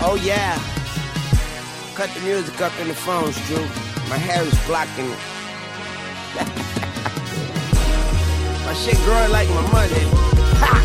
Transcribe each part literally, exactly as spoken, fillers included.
Oh yeah. Cut the music up in the phones, Drew. My hair is blocking it. My shit growing like my money. Ha!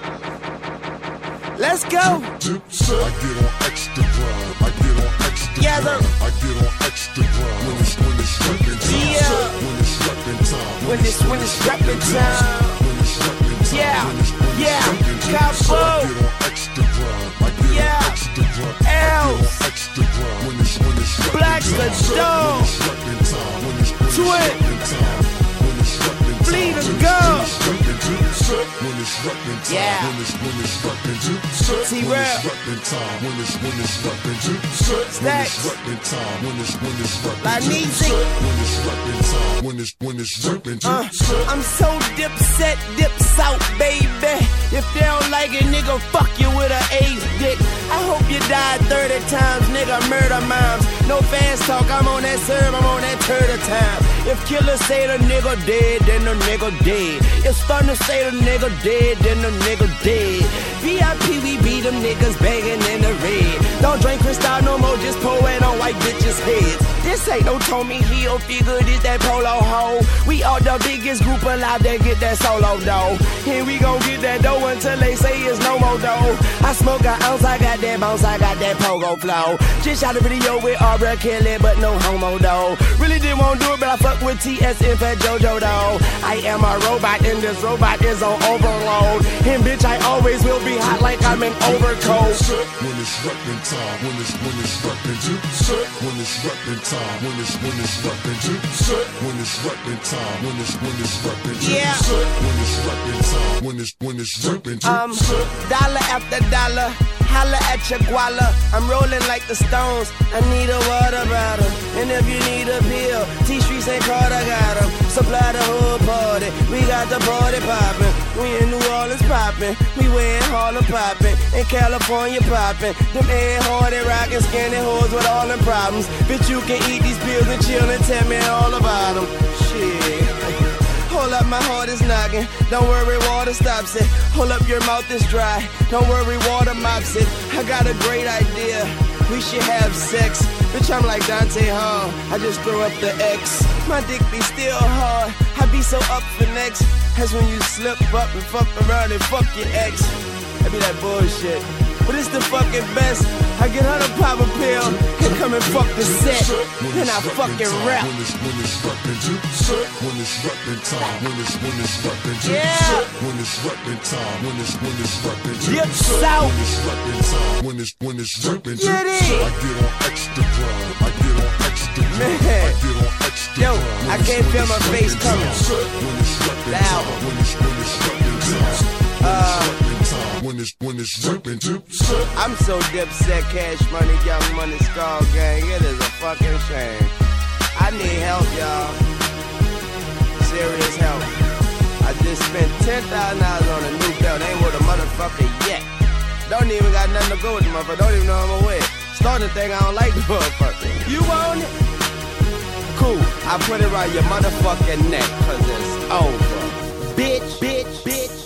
Let's go. I get on extra grind. I get on extra yeah, grind. I get on extra grind. When it's when it's reppin' time. Yeah. When it's reppin' time. When it's when it's reppin' time. When it's reppin' time. Yeah. When it's when yeah. it's reppin' time. Cabo. I get on extra grind. I get yeah. on extra grind. I get on extra grind. When it's when it's reppin' Black time. the dog. When it's reppin' time. When it's when it's Twin. reppin' time. When it's reppin' time. Bleed the gun. When it's reppin' time. Yeah. When it's when it's reppin' time. T-Rap. When it's reppin' time. When it's when it's reppin' time. Stacks. When it's reppin' time. When it's when it's reppin' La time. Neezy. When it's reppin' time. When it's when it's reppin' time. Uh, I'm so dipset, dips out, baby. If they don't like it, nigga, fuck you with an AIDS dick. I hope you die thirty times, nigga, murder moms. No fast talk, I'm on that serve, I'm on that turtle time. If killers say the nigga dead, then the nigga dead. If thunder say the nigga dead, then the nigga dead. V I P, we beat them niggas banging in the red. Don't drink Cristal no more, just pour it on white bitches' heads. This ain't no Tommy Hilfiger, this that polo hoe. We are the biggest group alive that get that solo dough. And we gon' get that dough until they say it's no more dough. I smoke an ounce, I got that bounce, I got that pogo flow. Just shot a video with Aubrey Kelly, but no homo though. Really didn't want to do it, but I fuck with T S and Fat JoJo though. I am a robot and this robot is on overload. And bitch, I always will be hot like I'm in overcoat. When it's reppin' time, when it's when it's reppin' time. When it's reppin' time, when it's when it's reppin' time. When it's reppin' time, when it's when it's reppin' time. Yeah. When it's reppin' time, when it's when it's reppin' time. Um, dollar after dollar, holla at your guala. I'm rolling like the Stones. I need a water bottle, and if you need a pill, T Streets and Carter got 'em. Supply the hood party, we got the party poppin'. We in New Orleans poppin', we wearin' Harlem poppin', in California poppin'. Them head hardy rockin', skinny hoes with all them problems. Bitch, you can eat these pills and chill and tell me all about them. Shit. Hold up, my heart is knocking. Don't worry, water stops it. Hold up, your mouth is dry. Don't worry, water mops it. I got a great idea. We should have sex. Bitch, I'm like Dante Hall. I just throw up the X. My dick be still hard. I be so up for next. That's when you slip up and fuck around and fuck your ex. That be that bullshit. But it's the fucking best. I get her to pop a pill and come and fuck the set. Then I fucking rap. When it's when it's reppin' time. When it's reppin' time. When it's when it's reppin' time. Yeah. When it's reppin' time. When it's when it's reppin' time. Dip south. When it's reppin' time. When it's when it's reppin' Get time. it. I get on extra grind. I get on extra grind. Man. I get on extra Yo, grind. I can't feel my face coming. When it's reppin' Loud. time. When it's when it's reppin' time. Uh, When it's when it's reppin' time. I'm so dipset, cash money, young money, skull gang. It is a fucking shame. I need help, y'all. Serious help. I just spent ten thousand dollars on a new belt. Ain't with a motherfucker yet. Don't even got nothing to go with the motherfucker. Don't even know I'm aware. Starting to think I don't like the motherfucker. You want it? Cool. I put it around your motherfucking neck, cause it's over. Bitch, bitch, bitch.